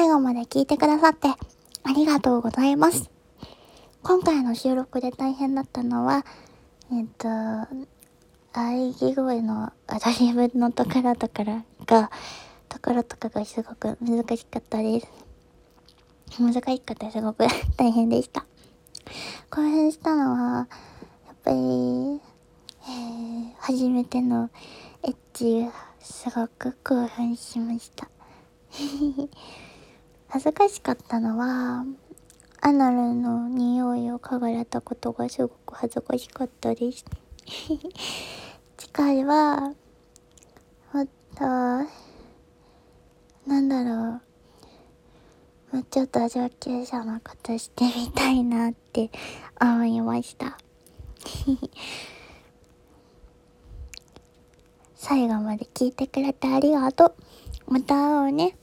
後まで聞いてくださってありがとうございます。今回の収録で大変だったのは、喘ぎ声のアドリブのところとかがすごく難しかったです。すごく大変でした。興奮したのは、やっぱり、初めてのエッチがすごく興奮しました。恥ずかしかったのは、アナルの匂いを嗅がれたことがすごく恥ずかしかったです。次回は、もっと、もうちょっと上級者のことしてみたいなって思いました。最後まで聞いてくれてありがとう。また会おうね。